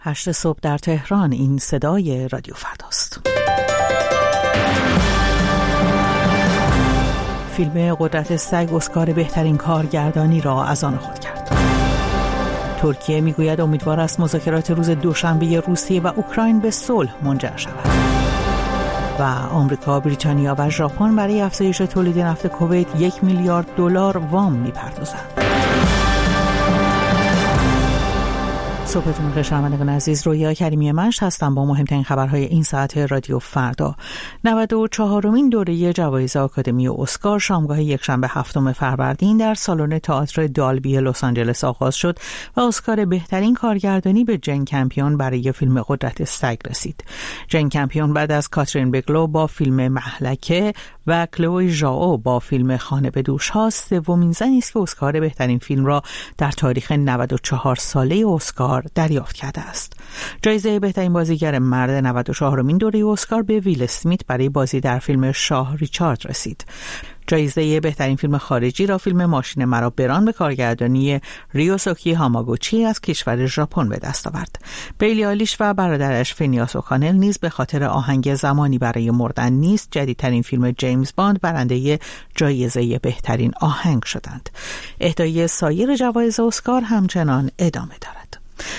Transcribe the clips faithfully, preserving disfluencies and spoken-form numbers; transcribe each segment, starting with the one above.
هشت صبح در تهران. این صدای رادیو فرداست. فیلم قدرت سگ اسکار بهترین کارگردانی را از آن خود کرد. ترکیه میگوید امیدوار است مذاکرات روز دوشنبه روسیه و اوکراین به صلح منجر شود. و آمریکا، بریتانیا و ژاپن برای افزایش تولید نفت کویت یک میلیارد دلار وام میپردازند. صبحتون بخیر شنوندگان عزیز، رویا کریمی منش هستم با مهمترین خبرهای این ساعت رادیو فردا. نود و چهارمین دوره جوایز آکادمی اسکار شامگاه یکشنبه هفتم فروردین در سالن تئاتر دالبی لس آنجلس آغاز شد و اسکار بهترین کارگردانی به جین کمپیون برای فیلم قدرت سگ رسید. جین کمپیون بعد از کاترین بیگلو با فیلم مهلکه و کلوی ژائو با فیلم خانه به دوش ها سومین زنی است که اسکار بهترین فیلم را در تاریخ نود و چهار ساله اسکار دریافت کرده است. جایزه بهترین بازیگر مرد نود و چهارمین دوره اسکار به ویل اسمیت برای بازی در فیلم شاه ریچارد رسید. جایزه بهترین فیلم خارجی را فیلم ماشین مرا بران به کارگردانی ریوسوکی هاماگوچی از کشور ژاپن به دست آورد. بیلی آلیش و برادرش فینیاس اوکانل نیز به خاطر آهنگ زمانی برای مردن نیست جدیدترین فیلم جیمز باند برنده جایزه بهترین آهنگ شدند. اهدای سایر جوایز اسکار همچنان ادامه دارد.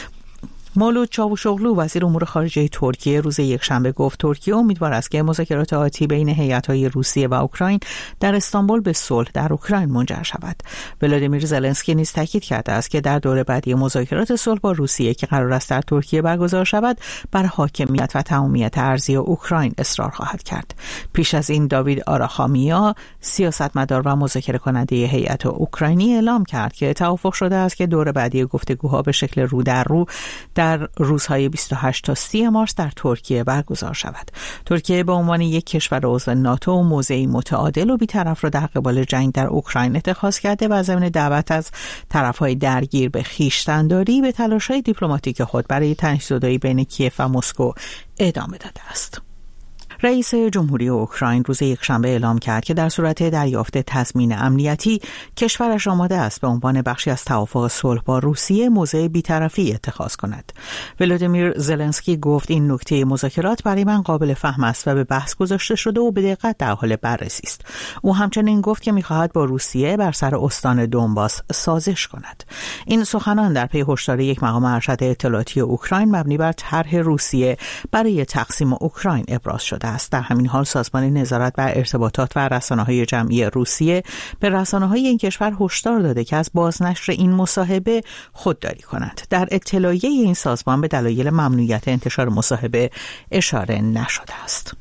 مولود چاوشوغلو وزیر امور خارجه ترکیه روز یکشنبه گفت ترکیه امیدوار است که مذاکرات آتی بین هیئت‌های روسیه و اوکراین در استانبول به صلح در اوکراین منجر شود. ولادیمیر زلنسکی نیز تاکید کرده است که در دوره بعدی مذاکرات صلح با روسیه که قرار است در ترکیه برگزار شود بر حاکمیت و تمامیت ارضی اوکراین اصرار خواهد کرد. پیش از این داوید آراخامیا سیاستمدار و مذاکره کننده هیئت اوکراینی اعلام کرد که توافق شده است که دوره بعدی گفتگوها به شکل رو در رو در روزهای بیست و هشت تا سی مارس در ترکیه برگزار شود. ترکیه به عنوان یک کشور عضو ناتو موضعی متعادل و بی‌طرف را در قبال جنگ در اوکراین اتخاذ کرده و ضمن دعوت از طرف‌های درگیر به خویشتن‌داری به تلاش‌های دیپلماتیک خود برای تنش‌زدایی بین کیف و مسکو ادامه داده است. رئیس جمهوری اوکراین روز یکشنبه اعلام کرد که در صورت دریافت تضمین امنیتی کشورش آماده است به عنوان بخشی از توافق صلح با روسیه موضع بی‌طرفی اتخاذ کند. ولادیمیر زلنسکی گفت این نکته مذاکرات برای من قابل فهم است و به بحث گذاشته شده و به دقت در حال بررسی است. او همچنین گفت که می‌خواهد با روسیه بر سر استان دونباس سازش کند. این سخنان در پی هشدار یک مقام ارشد اطلاعاتی اوکراین مبنی بر طرح روسیه برای تقسیم اوکراین ابراز شده. در همین حال سازمان نظارت بر ارتباطات و رسانه‌های جمعی روسیه به رسانه‌های این کشور هشدار داده که از بازنشر این مصاحبه خودداری کنند. در اطلاعیه این سازمان به دلایل ممنوعیت انتشار مصاحبه اشاره نشده است.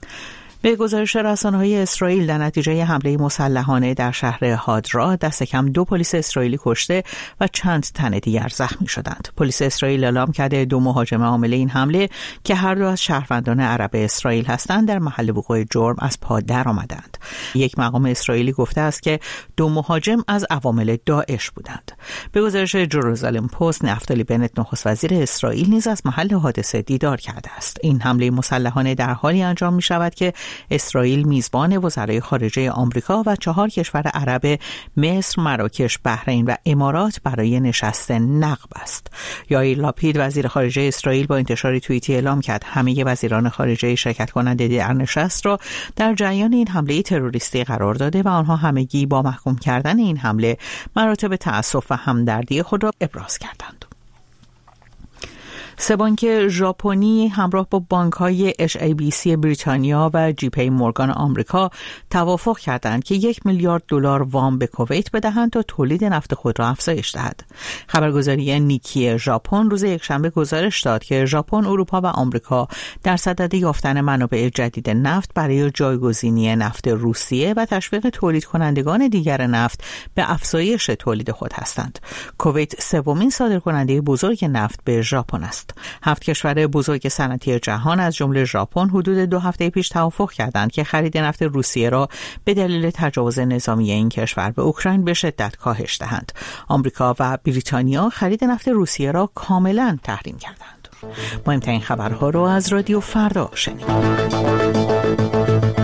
به گزارش رسانه‌های اسرائیل در نتیجه حمله مسلحانه در شهر هادرا دست کم دو پلیس اسرائیلی کشته و چند تن دیگر زخمی شدند. پلیس اسرائیل اعلام کرده دو مهاجم عامل این حمله که هر دو از شهروندان عرب اسرائیل هستند در محل وقوع جرم از پا درآمدند. یک مقام اسرائیلی گفته است که دو مهاجم از عوامل داعش بودند. به گزارش جروزالم پست نفتالی بنت نخست وزیر اسرائیل نیز از محل حادثه دیدار کرده است. این حمله مسلحانه در حالی انجام می شود که اسرائیل میزبان وزرای خارجه آمریکا و چهار کشور عرب مصر، مراکش، بحرین و امارات برای نشست نقب است. یائیر لاپید وزیر خارجه اسرائیل با انتشار توییتی اعلام کرد همه وزیران خارجه شرکت کننده در نشست را در جریان این حمله تروریستی قرار داده و آنها همگی با محکوم کردن این حمله مراتب تأسف و همدردی خود را ابراز کردند. سه بانک ژاپنی همراه با بانک‌های اچ ای بی سی بریتانیا و جی پی مورگان آمریکا توافق کردند که یک میلیارد دلار وام به کویت بدهند تا تولید نفت خود را افزایش دهد. خبرگزاری نیکی ژاپن روز یکشنبه گزارش داد که ژاپن، اروپا و آمریکا در صدد یافتن منابع جدید نفت برای جایگزینی نفت روسیه و تشویق تولید کنندگان دیگر نفت به افزایش تولید خود هستند. کویت سومین صادرکننده بزرگ نفت به ژاپن است. هفت کشور بزرگ صنعتی جهان از جمله ژاپن حدود دو هفته پیش توافق کردند که خرید نفت روسیه را به دلیل تجاوز نظامی این کشور به اوکراین به شدت کاهش دهند. آمریکا و بریتانیا خرید نفت روسیه را کاملا تحریم کردند. مهمترین خبرها را از رادیو فردا شنیدید.